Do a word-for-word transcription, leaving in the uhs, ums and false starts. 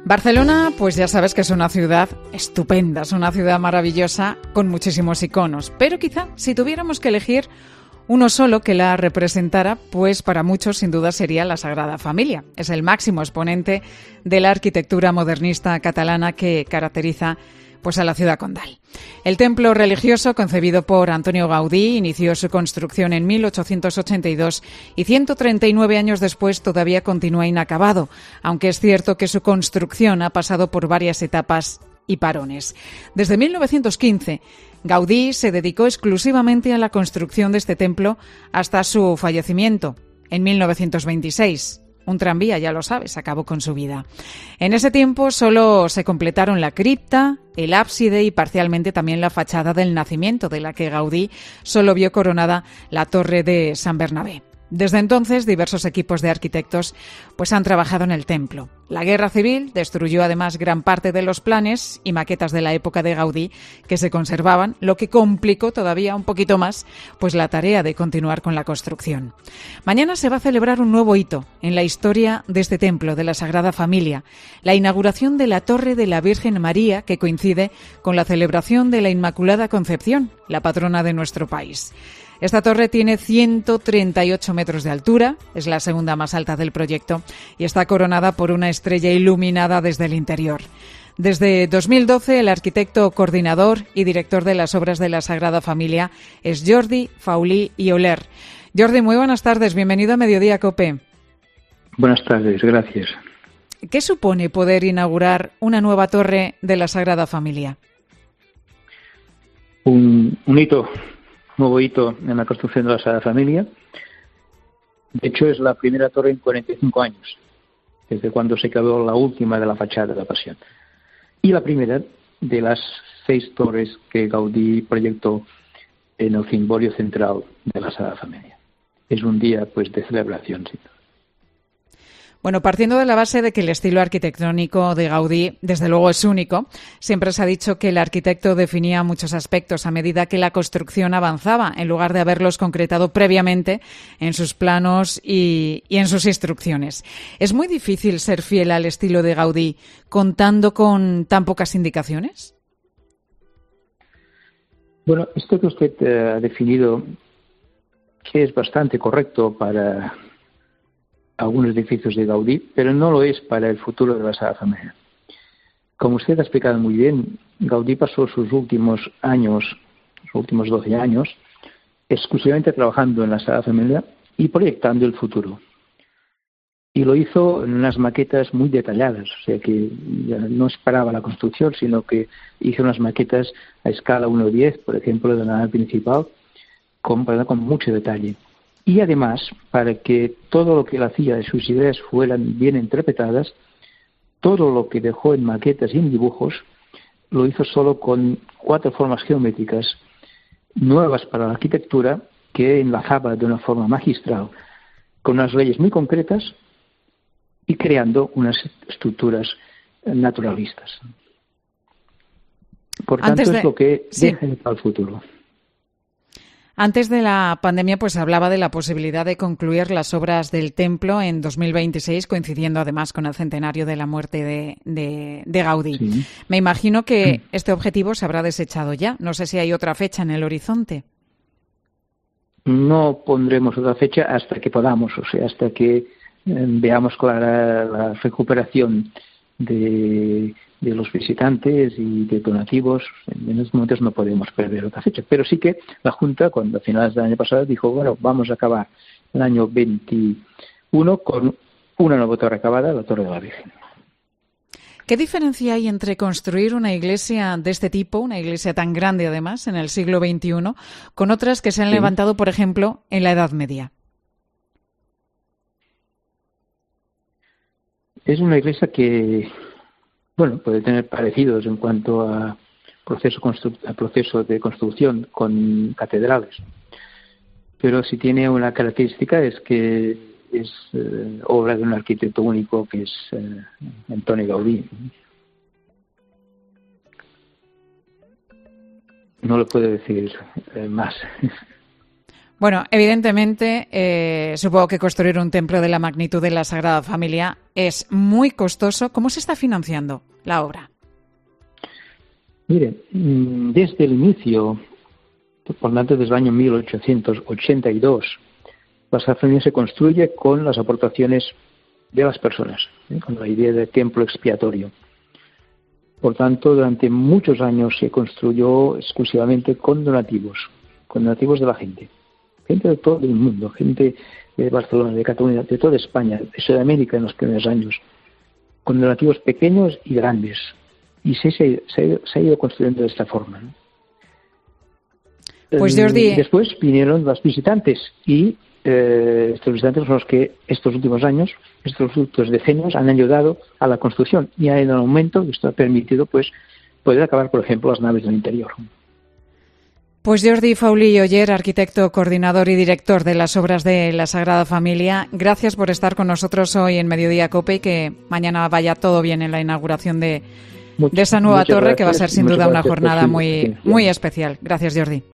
Barcelona, pues ya sabes que es una ciudad estupenda, es una ciudad maravillosa con muchísimos iconos, pero quizá si tuviéramos que elegir uno solo que la representara, pues para muchos sin duda sería la Sagrada Familia. Es el máximo exponente de la arquitectura modernista catalana que caracteriza pues a la ciudad condal. El templo religioso, concebido por Antonio Gaudí, inició su construcción en mil ochocientos ochenta y dos y ciento treinta y nueve años después todavía continúa inacabado, aunque es cierto que su construcción ha pasado por varias etapas y parones. Desde mil novecientos quince, Gaudí se dedicó exclusivamente a la construcción de este templo hasta su fallecimiento en mil novecientos veintiséis. Un tranvía, ya lo sabes, acabó con su vida. En ese tiempo solo se completaron la cripta, el ábside y parcialmente también la fachada del nacimiento, de la que Gaudí solo vio coronada la torre de San Bernabé. Desde entonces, diversos equipos de arquitectos pues han trabajado en el templo. La guerra civil destruyó además gran parte de los planes y maquetas de la época de Gaudí que se conservaban, lo que complicó todavía un poquito más pues la tarea de continuar con la construcción. Mañana se va a celebrar un nuevo hito en la historia de este templo de la Sagrada Familia, la inauguración de la Torre de la Virgen María, que coincide con la celebración de la Inmaculada Concepción, la patrona de nuestro país. Esta torre tiene ciento treinta y ocho metros de altura, es la segunda más alta del proyecto y está coronada por una estrella iluminada desde el interior. Desde dos mil doce, el arquitecto coordinador y director de las obras de la Sagrada Familia es Jordi Faulí i Oler. Jordi, muy buenas tardes, bienvenido a Mediodía COPE. Buenas tardes, gracias. ¿Qué supone poder inaugurar una nueva torre de la Sagrada Familia? Un, un hito. Nuevo hito en la construcción de la Sagrada Familia. De hecho, es la primera torre en cuarenta y cinco años, desde cuando se acabó la última de la fachada de la Pasión. Y la primera de las seis torres que Gaudí proyectó en el cimborio central de la Sagrada Familia. Es un día pues de celebración, sí. Bueno, partiendo de la base de que el estilo arquitectónico de Gaudí, desde luego, es único, siempre se ha dicho que el arquitecto definía muchos aspectos a medida que la construcción avanzaba, en lugar de haberlos concretado previamente en sus planos y, y en sus instrucciones. ¿Es muy difícil ser fiel al estilo de Gaudí contando con tan pocas indicaciones? Bueno, esto que usted eh, ha definido, que es bastante correcto para algunos edificios de Gaudí, pero no lo es para el futuro de la Sagrada Familia. Como usted ha explicado muy bien, Gaudí pasó sus últimos años, sus últimos doce años, exclusivamente trabajando en la Sagrada Familia y proyectando el futuro. Y lo hizo en unas maquetas muy detalladas, o sea que ya no esperaba la construcción, sino que hizo unas maquetas a escala uno diez, por ejemplo, de la nave principal, con, con mucho detalle. Y además, para que todo lo que él hacía, sus ideas fueran bien interpretadas, todo lo que dejó en maquetas y en dibujos, lo hizo solo con cuatro formas geométricas nuevas para la arquitectura que enlazaba de una forma magistral con unas leyes muy concretas y creando unas estructuras naturalistas. Por tanto, de... es lo que sí. deja para el futuro. Antes de la pandemia, pues hablaba de la posibilidad de concluir las obras del templo en dos mil veintiséis, coincidiendo además con el centenario de la muerte de, de, de Gaudí. Sí. Me imagino que este objetivo se habrá desechado ya. No sé si hay otra fecha en el horizonte. No pondremos otra fecha hasta que podamos, o sea, hasta que eh, veamos clara la recuperación de... de los visitantes y de donativos. En estos momentos no podemos perder otra fecha, pero sí que la Junta, cuando a finales del año pasado, dijo, bueno, vamos a acabar el año veintiuno con una nueva torre acabada, la Torre de la Virgen. ¿Qué diferencia hay entre construir una iglesia de este tipo, una iglesia tan grande además, en el siglo veintiuno, con otras que se han sí. levantado, por ejemplo, en la Edad Media? Es una iglesia que Bueno, puede tener parecidos en cuanto a proceso, constru- a proceso de construcción con catedrales, pero sí tiene una característica, es que es eh, obra de un arquitecto único que es eh, Antonio Gaudí. No lo puedo decir eh, más. Bueno, evidentemente, eh, supongo que construir un templo de la magnitud de la Sagrada Familia es muy costoso. ¿Cómo se está financiando la obra? Mire, desde el inicio, por tanto desde el año mil ochocientos ochenta y dos, la Sagrada Familia se construye con las aportaciones de las personas, ¿eh? con la idea de templo expiatorio. Por tanto, durante muchos años se construyó exclusivamente con donativos, con donativos de la gente. Gente de todo el mundo, gente de Barcelona, de Cataluña, de toda España, de Sudamérica en los primeros años, con donativos pequeños y grandes. Y se, se, se, se ha ido construyendo de esta forma, ¿no? Pues Jordi... Después vinieron los visitantes y eh, estos visitantes son los que estos últimos años, estos últimos decenios han ayudado a la construcción y ha ido en aumento y esto ha permitido pues poder acabar, por ejemplo, las naves del interior. Pues Jordi Faulí i Oller, arquitecto, coordinador y director de las obras de la Sagrada Familia, gracias por estar con nosotros hoy en Mediodía Cope y que mañana vaya todo bien en la inauguración de, de esa nueva torre, que va a ser sin duda una jornada muy, muy especial. Gracias, Jordi.